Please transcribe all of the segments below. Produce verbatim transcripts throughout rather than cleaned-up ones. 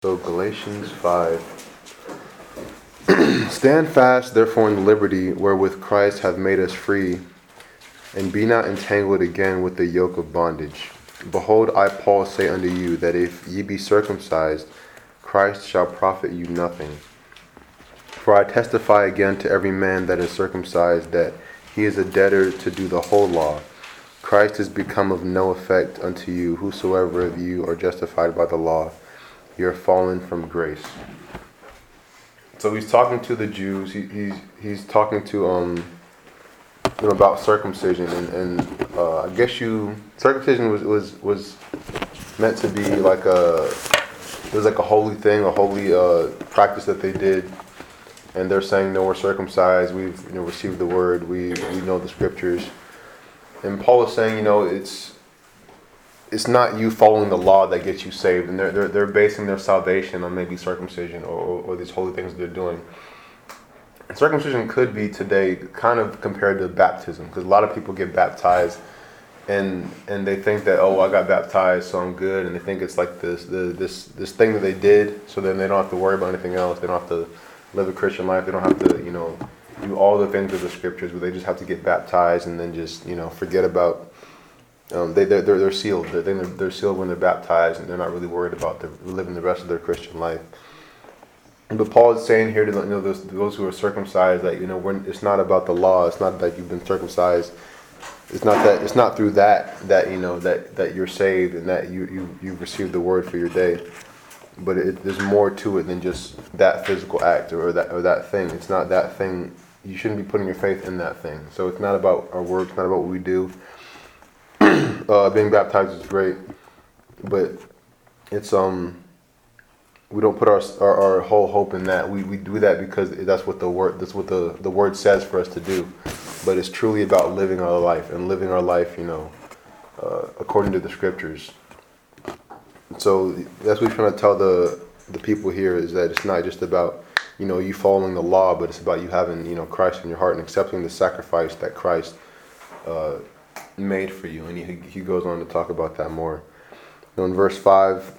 So Galatians five. Stand fast, therefore, in the liberty wherewith Christ hath made us free, and be not entangled again with the yoke of bondage. Behold, I Paul say unto you, that if ye be circumcised, Christ shall profit you nothing. For I testify again to every man that is circumcised, that he is a debtor to do the whole law. Christ is become of no effect unto you. Whosoever of you are justified by the law, you are fallen from grace. So he's talking to the Jews. He, he's he's talking to um you know, about circumcision, and, and uh, I guess you circumcision was, was was meant to be like a it was like a holy thing, a holy uh, practice that they did. And they're saying, no, we're circumcised. We've you know received the word. We we know the scriptures. And Paul is saying, you know, it's it's not you following the law that gets you saved, and they're they're, they're basing their salvation on maybe circumcision or, or, or these holy things they're doing. And circumcision could be today kind of compared to baptism, because a lot of people get baptized, and and they think that, oh, I got baptized, so I'm good, and they think it's like this the, this this thing that they did, so then they don't have to worry about anything else. They don't have to live a Christian life. They don't have to, you know, do all the things of the scriptures, but they just have to get baptized and then just, you know, forget about. Um, they they're, they're they're sealed. They're, they're sealed when they're baptized, and they're not really worried about the, living the rest of their Christian life. But Paul is saying here to, you know, those, those who are circumcised that, you know, when, it's not about the law. It's not that you've been circumcised. It's not that. It's not through that that you know that, that you're saved and that you you you've received the word for your day. But it, there's more to it than just that physical act or that or that thing. It's not that thing. You shouldn't be putting your faith in that thing. So it's not about our works. Not about what we do. Uh, being baptized is great, but it's um we don't put our, our our whole hope in that. We we do that because that's what the word that's what the the word says for us to do. But it's truly about living our life and living our life, you know, uh, according to the scriptures. So that's what we're trying to tell the the people here, is that it's not just about, you know, you following the law, but it's about you having, you know, Christ in your heart and accepting the sacrifice that Christ uh, made for you. And he he goes on to talk about that more. You know, in verse five,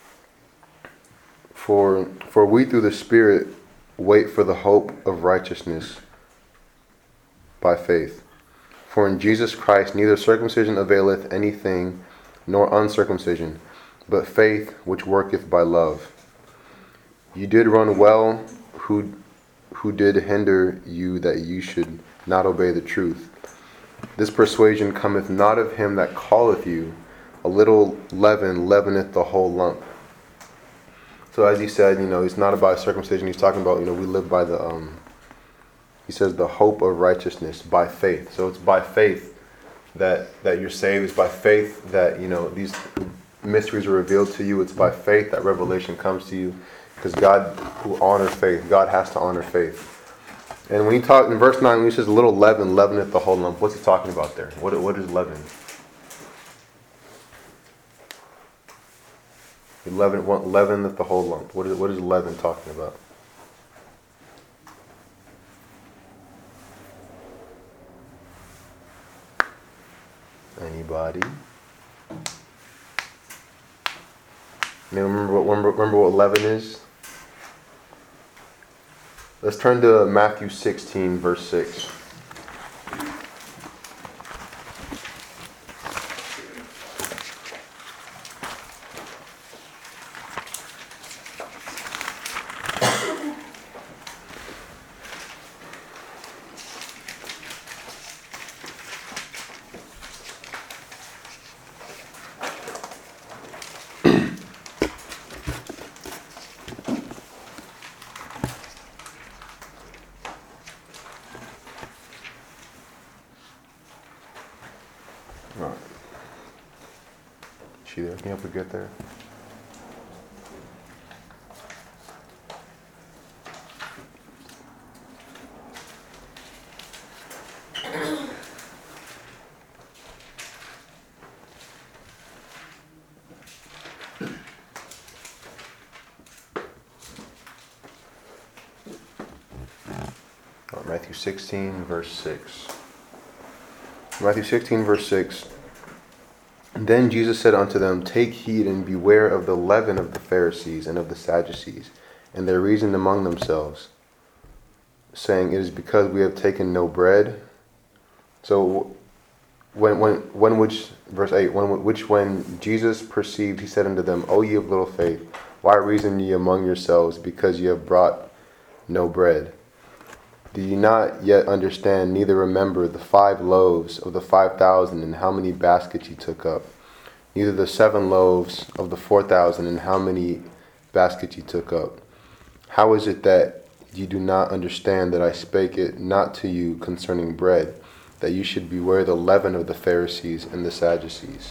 for for we through the Spirit wait for the hope of righteousness by faith. For in Jesus Christ neither circumcision availeth anything, nor uncircumcision, but faith which worketh by love. You did run well, who who did hinder you that you should not obey the truth. This persuasion cometh not of him that calleth you. A little leaven leaveneth the whole lump. So as he said, you know, it's not about circumcision. He's talking about, you know, we live by the, um, he says, the hope of righteousness by faith. So it's by faith that that you're saved. It's by faith that, you know, these mysteries are revealed to you. It's by faith that revelation comes to you, because God who honors faith, God has to honor faith. And when he talk in verse nine, when he says little leaven leaveneth the whole lump, what's he talking about there? What what is leaven? Leaven leaveneth the whole lump. What is what is leaven talking about? Anybody? You remember what remember, remember what leaven is? Let's turn to Matthew sixteen, verse six. She there? Can you help her get there? Right, Matthew sixteen, verse six. Matthew sixteen, verse six. Then Jesus said unto them, Take heed and beware of the leaven of the Pharisees and of the Sadducees. And they reasoned among themselves, saying, It is because we have taken no bread. So when when when which verse eight, when which when Jesus perceived, he said unto them, O ye of little faith, why reason ye among yourselves, because ye have brought no bread? Do ye not yet understand, neither remember the five loaves of the five thousand, and how many baskets ye took up? Neither the seven loaves of the four thousand, and how many baskets ye took up? How is it that ye do not understand that I spake it not to you concerning bread, that you should beware the leaven of the Pharisees and the Sadducees?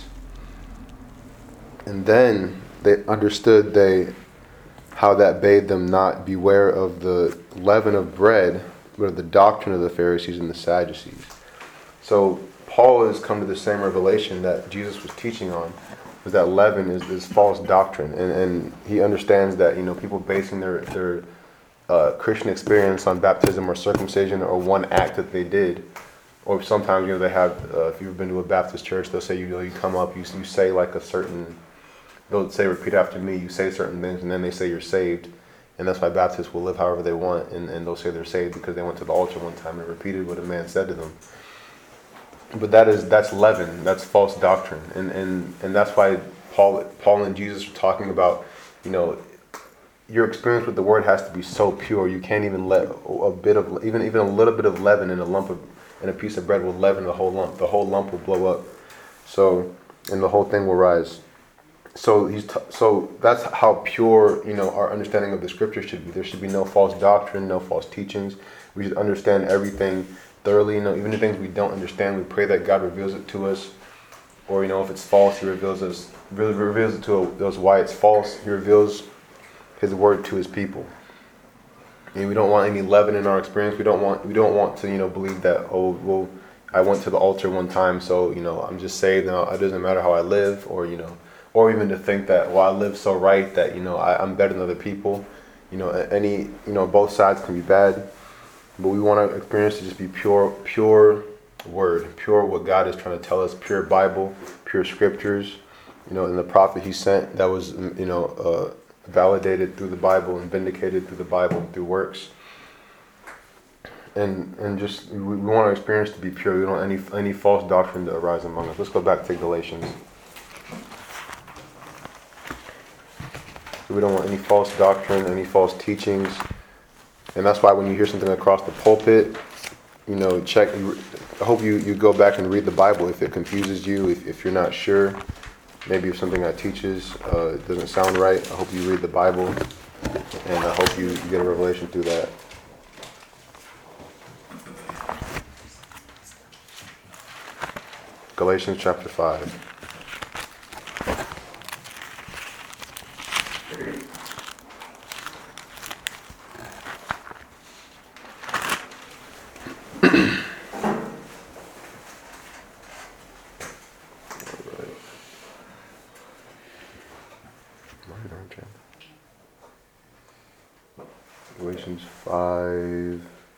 And then they understood they how that bade them not beware of the leaven of bread, but of the doctrine of the Pharisees and the Sadducees. So Paul has come to the same revelation that Jesus was teaching on, was that leaven is, is false doctrine, and, and he understands that, you know, people basing their their uh, Christian experience on baptism or circumcision or one act that they did, or sometimes, you know, they have, uh, if you've been to a Baptist church, they'll say, you know, you come up, you you say like a certain, they'll say, repeat after me, you say certain things, and then they say you're saved. And that's why Baptists will live however they want, and, and they'll say they're saved because they went to the altar one time and repeated what a man said to them. But that is that's leaven, that's false doctrine, and and, and that's why Paul Paul and Jesus are talking about, you know, your experience with the word has to be so pure. You can't even let a bit of even even a little bit of leaven in a lump of in a piece of bread will leaven the whole lump. The whole lump will blow up. So and the whole thing will rise. So he's t- so that's how pure, you know, our understanding of the scripture should be. There should be no false doctrine, no false teachings. We should understand everything thoroughly. You know, even the things we don't understand, we pray that God reveals it to us. Or, you know, if it's false, He reveals us, really reveals it to us why it's false. He reveals His word to His people. And we don't want any leaven in our experience. We don't want we don't want to, you know, believe that, oh, well, I went to the altar one time, so, you know, I'm just saved now. It doesn't matter how I live, or, you know. Or even to think that, well, I live so right that, you know, I, I'm better than other people. You know, any, you know, both sides can be bad. But we want our experience to just be pure, pure word, pure what God is trying to tell us, pure Bible, pure scriptures. You know, and the prophet He sent, that was, you know, uh, validated through the Bible and vindicated through the Bible and through works. And and just, we, we want our experience to be pure. We don't want any, any false doctrine to arise among us. Let's go back to Galatians. We don't want any false doctrine, any false teachings. And that's why when you hear something across the pulpit, you know, check. I hope you, you go back and read the Bible if it confuses you, if, if you're not sure. Maybe if something I teaches uh, doesn't sound right, I hope you read the Bible. And I hope you, you get a revelation through that. Galatians chapter five. Galatians five.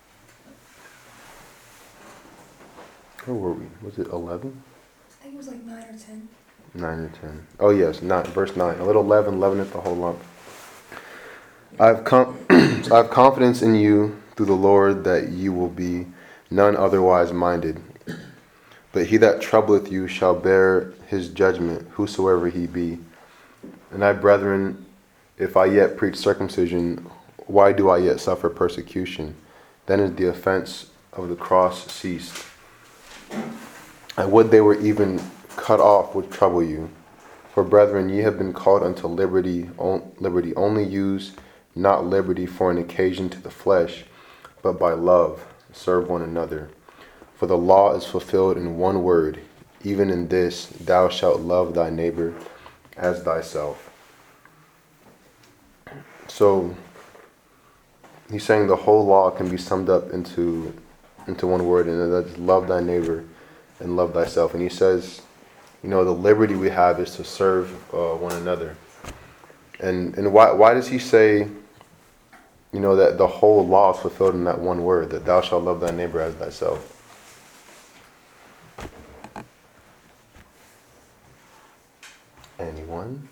Where were we? Was it eleven? I think it was like nine or ten. nine or ten. Oh yes, nine, verse nine. A little leaven, leaveneth the whole lump. I have com- I have confidence in you through the Lord that you will be none otherwise minded. But he that troubleth you shall bear his judgment, whosoever he be. And I, brethren, if I yet preach circumcision, why do I yet suffer persecution? Then is the offense of the cross ceased. I would they were even cut off would trouble you. For brethren, ye have been called unto liberty, on, liberty only use not liberty for an occasion to the flesh, but by love serve one another. For the law is fulfilled in one word, even in this, thou shalt love thy neighbor as thyself. So he's saying the whole law can be summed up into into one word, and that's love thy neighbor and love thyself. And he says, you know, the liberty we have is to serve uh, one another. And and why why does he say, you know, that the whole law is fulfilled in that one word, that thou shalt love thy neighbor as thyself? twenty-one.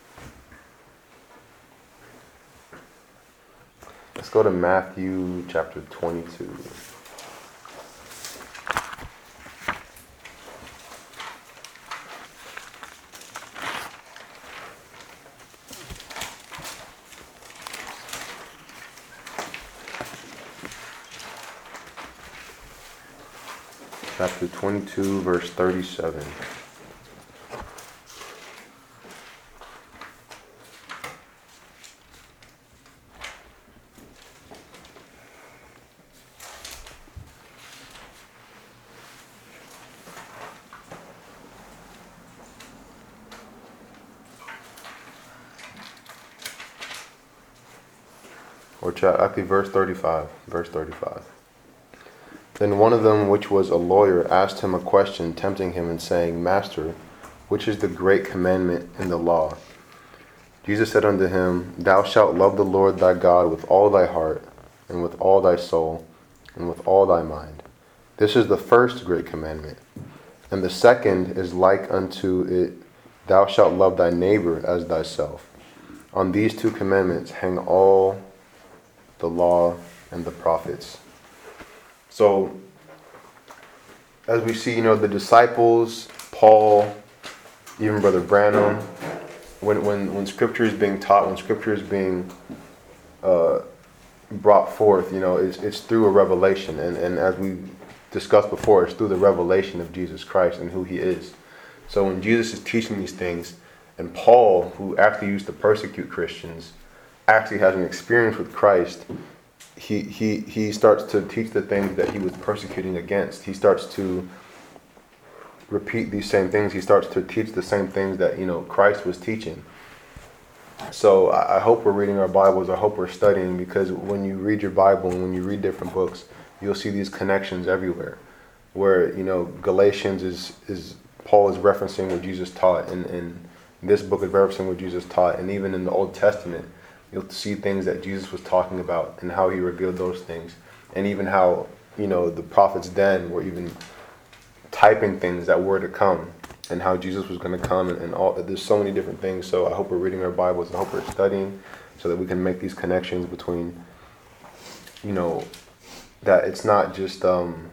Let's go to Matthew chapter twenty-two. Chapter twenty-two, verse thirty-seven. Or cha- actually verse thirty-five. Verse thirty-five. Then one of them, which was a lawyer, asked him a question, tempting him and saying, Master, which is the great commandment in the law? Jesus said unto him, Thou shalt love the Lord thy God with all thy heart, and with all thy soul, and with all thy mind. This is the first great commandment. And the second is like unto it, Thou shalt love thy neighbor as thyself. On these two commandments hang all the law and the prophets. So, as we see, you know, the disciples, Paul, even Brother Branham, when when when Scripture is being taught, when Scripture is being uh, brought forth, you know, it's it's through a revelation, and and as we discussed before, it's through the revelation of Jesus Christ and who He is. So when Jesus is teaching these things, and Paul, who actually used to persecute Christians, actually has an experience with Christ. He, he he starts to teach the things that he was persecuting against. He starts to repeat these same things. He starts to teach the same things that, you know, Christ was teaching. So I, I hope we're reading our Bibles. I hope we're studying, because when you read your Bible and when you read different books, you'll see these connections everywhere. Where, you know, Galatians is is Paul is referencing what Jesus taught, and, and this book is referencing what Jesus taught, and even in the Old Testament, you'll see things that Jesus was talking about and how he revealed those things. And even how, you know, the prophets then were even typing things that were to come, and how Jesus was going to come, and, and all. There's so many different things. So I hope we're reading our Bibles. I hope we're studying so that we can make these connections between, you know, that it's not just, um,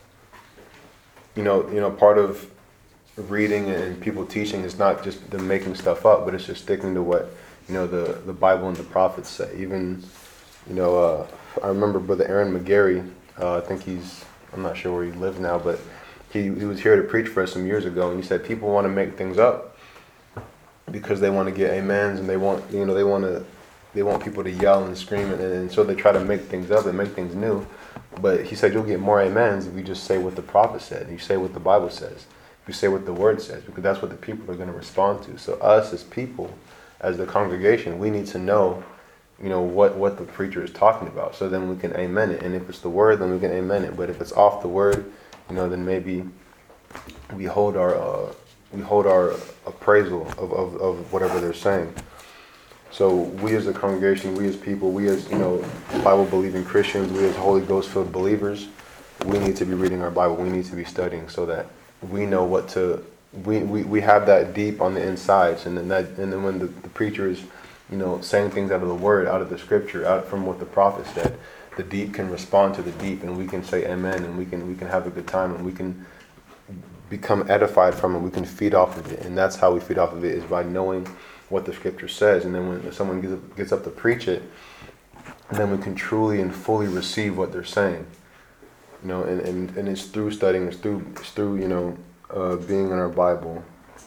you know, you know, part of reading and people teaching is not just them making stuff up, but it's just sticking to what, you know, the, the Bible and the prophets say. Even, you know, uh, I remember Brother Aaron McGarry, uh, I think he's, I'm not sure where he lives now, but he, he was here to preach for us some years ago, and he said people want to make things up because they want to get amens, and they want, you know, they want to, they want people to yell and scream, and, and so they try to make things up and make things new. But he said you'll get more amens if you just say what the prophet said, and you say what the Bible says, if you say what the Word says, because that's what the people are going to respond to. So us as people, as the congregation, we need to know, you know, what, what the preacher is talking about, so then we can amen it. And if it's the Word, then we can amen it. But if it's off the Word, you know, then maybe we hold our uh, we hold our appraisal of, of, of whatever they're saying. So we as a congregation, we as people, we as, you know, Bible-believing Christians, we as Holy Ghost-filled believers, we need to be reading our Bible. We need to be studying so that we know what to. We, we, we have that deep on the insides, and then that and then when the, the preacher is, you know, saying things out of the Word, out of the Scripture, out from what the prophet said, the deep can respond to the deep, and we can say amen, and we can we can have a good time, and we can become edified from it. We can feed off of it, and that's how we feed off of it, is by knowing what the Scripture says. And then when someone gets up, gets up to preach it, then we can truly and fully receive what they're saying. You know, and, and, and it's through studying, it's through it's through you know. Uh, being in our Bible.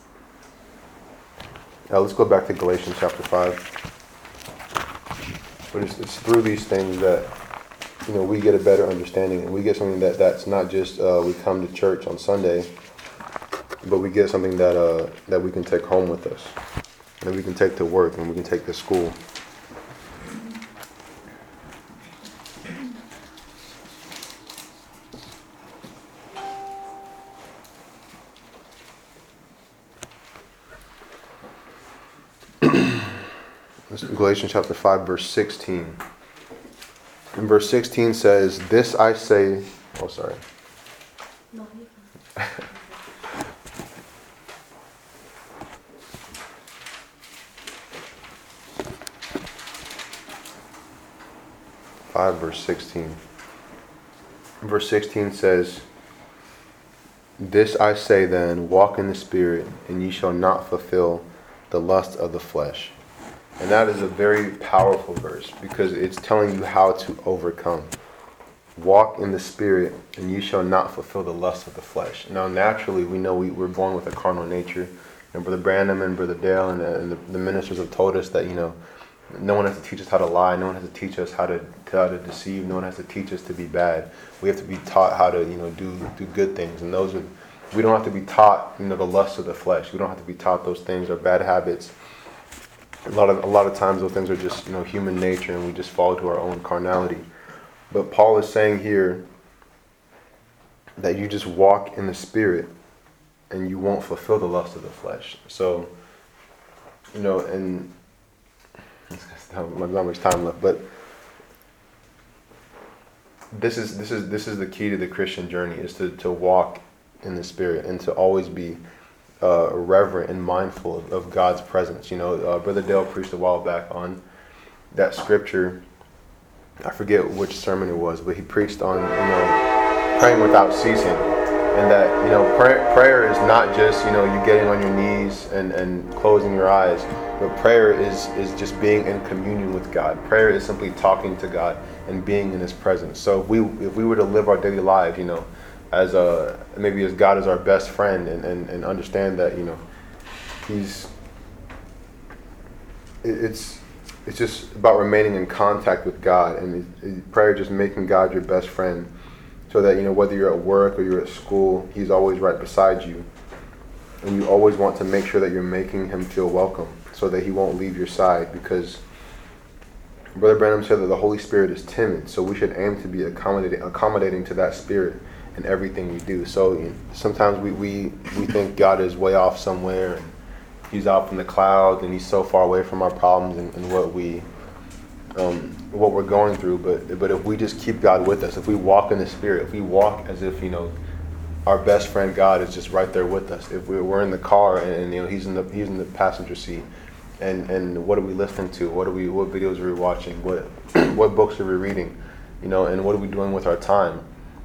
Now let's go back to Galatians chapter five. But it's, it's through these things that, you know, we get a better understanding, and we get something that, that's not just uh, we come to church on Sunday, but we get something that uh, that we can take home with us, that we can take to work, and we can take to school. Galatians chapter five, verse sixteen. And verse sixteen says, This I say... Oh, sorry. No, five, verse sixteen. Verse sixteen says, "This I say then, walk in the Spirit, and ye shall not fulfill the lust of the flesh." And that is a very powerful verse because it's telling you how to overcome. Walk in the Spirit, and you shall not fulfill the lust of the flesh. Now, naturally, we know we, we're born with a carnal nature. And Brother Branham and Brother Dale and, uh, and the, the ministers have told us that, you know, no one has to teach us how to lie. No one has to teach us how to, how to deceive. No one has to teach us to be bad. We have to be taught how to, you know, do do good things. And those are, we don't have to be taught, you know, the lust of the flesh. We don't have to be taught those things or bad habits. A lot of a lot of times those things are just, you know, human nature, and we just fall to our own carnality. But Paul is saying here that you just walk in the Spirit and you won't fulfill the lust of the flesh. So, you know, and there's not much time left, but this is this is this is the key to the Christian journey, is to, to walk in the Spirit and to always be uh, reverent and mindful of, of God's presence. You know, uh, Brother Dale preached a while back on that scripture. I forget which sermon it was, but he preached on, you know, praying without ceasing. And that, you know, prayer, prayer is not just, you know, you getting on your knees and, and closing your eyes, but prayer is, is just being in communion with God. Prayer is simply talking to God and being in His presence. So if we if we were to live our daily lives, you know, as a, maybe as God is our best friend, and, and, and understand that, you know, He's, it, it's, It's just about remaining in contact with God, and it, it, prayer just making God your best friend, so that, you know, whether you're at work or you're at school, He's always right beside you, and you always want to make sure that you're making Him feel welcome, so that He won't leave your side. Because Brother Branham said that the Holy Spirit is timid, so we should aim to be accommodating, accommodating to that Spirit in everything we do. So, you know, sometimes we, we we think God is way off somewhere, and He's out in the clouds, and He's so far away from our problems and, and what we, um, what we're going through. But but if we just keep God with us, if we walk in the Spirit, if we walk as if, you know, our best friend God is just right there with us. If we're, we're in the car and, and, you know, He's in the He's in the passenger seat, and, and what are we listening to? What are we? What videos are we watching? What what books are we reading? You know, and what are we doing with our time?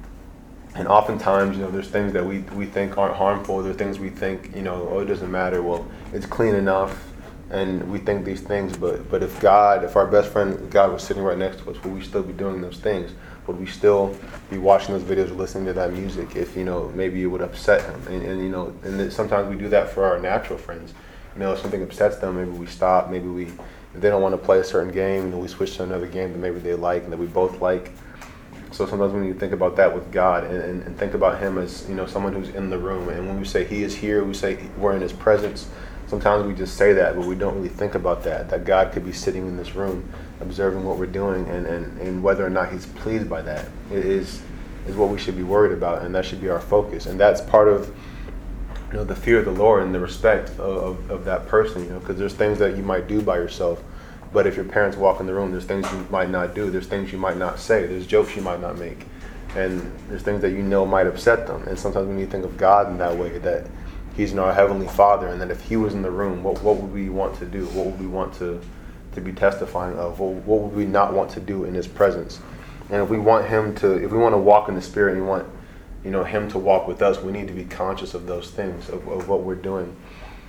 And oftentimes, you know, there's things that we, we think aren't harmful. There are things we think, you know, oh, it doesn't matter. Well, it's clean enough, and we think these things. But but if God, if our best friend God was sitting right next to us, would we still be doing those things? Would we still be watching those videos or listening to that music? If, you know, maybe it would upset Him. And, and you know, and then sometimes we do that for our natural friends. You know, if something upsets them, maybe we stop. Maybe we, if they don't want to play a certain game, then we switch to another game that maybe they like and that we both like. So sometimes we need to think about that with God, and, and, and think about Him as, you know, someone who's in the room. And when we say He is here, we say we're in His presence. Sometimes we just say that, but we don't really think about that, that God could be sitting in this room, observing what we're doing, and, and, and whether or not He's pleased by that it is is what we should be worried about, and that should be our focus. And that's part of, you know, the fear of the Lord and the respect of, of, of that person, you know, because there's things that you might do by yourself. But if your parents walk in the room, there's things you might not do. There's things you might not say. There's jokes you might not make. And there's things that you know might upset them. And sometimes we need to think of God in that way, that He's in our Heavenly Father, and that if He was in the room, what, what would we want to do? What would we want to, to be testifying of? What, what would we not want to do in His presence? And if we want Him to, if we want to walk in the Spirit and we want, you know, Him to walk with us, we need to be conscious of those things, of, of what we're doing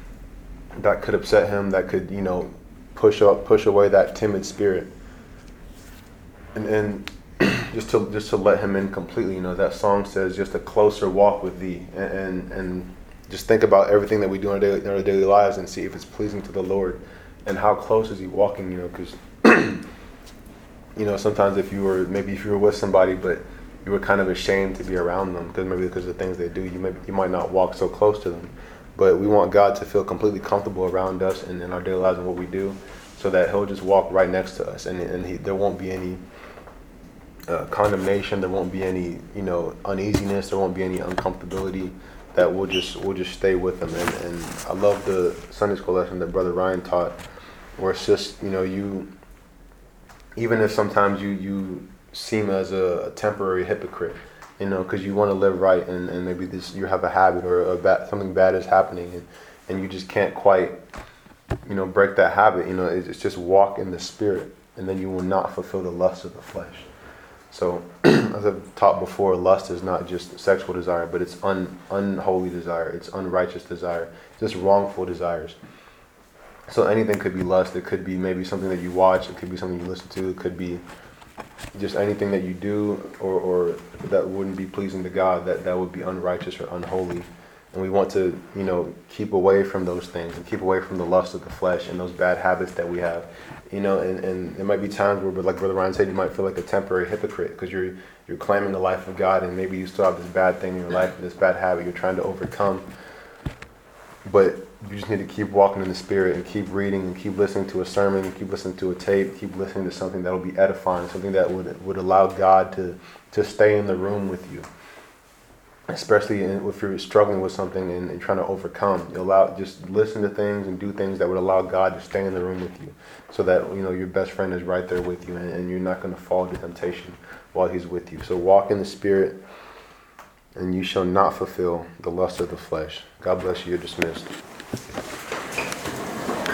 that could upset Him, that could, you know, push up, push away that timid spirit, and, and just to just to let Him in completely. You know, that song says, "Just a closer walk with Thee," and and, and just think about everything that we do in our, daily, in our daily lives and see if it's pleasing to the Lord, and how close is He walking. You know, because you know, sometimes if you were maybe if you were with somebody, but you were kind of ashamed to be around them because maybe because of the things they do, you maybe you might not walk so close to them. But we want God to feel completely comfortable around us and in our daily lives and what we do, so that He'll just walk right next to us, and and he, there won't be any uh, condemnation. There won't be any, you know, uneasiness. There won't be any uncomfortability. That we'll just we'll just stay with Him. And, and I love the Sunday school lesson that Brother Ryan taught, where it's just, you know, you, even if sometimes you you seem as a, a temporary hypocrite, you know, because you want to live right, and, and maybe this you have a habit or a bad, something bad is happening, and, and you just can't quite, you know, break that habit. You know, it's, it's just walk in the Spirit, and then you will not fulfill the lust of the flesh. So, as I've taught before, lust is not just sexual desire, but it's un, unholy desire, it's unrighteous desire, just wrongful desires. So anything could be lust. It could be maybe something that you watch. It could be something you listen to. It could be just anything that you do or, or that wouldn't be pleasing to God, that, that would be unrighteous or unholy. And we want to, you know, keep away from those things and keep away from the lust of the flesh and those bad habits that we have. You know, and, and there might be times where, like Brother Ryan said, you might feel like a temporary hypocrite because you're you're claiming the life of God, and maybe you still have this bad thing in your life, this bad habit you're trying to overcome. But you just need to keep walking in the Spirit and keep reading and keep listening to a sermon, and keep listening to a tape, keep listening to something that will be edifying, something that would would allow God to, to stay in the room with you. Especially in, if you're struggling with something and, and trying to overcome. You allow just listen to things and do things that would allow God to stay in the room with you, so that you know your best friend is right there with you, and, and you're not going to fall into temptation while He's with you. So walk in the Spirit, and you shall not fulfill the lust of the flesh. God bless you. You're dismissed.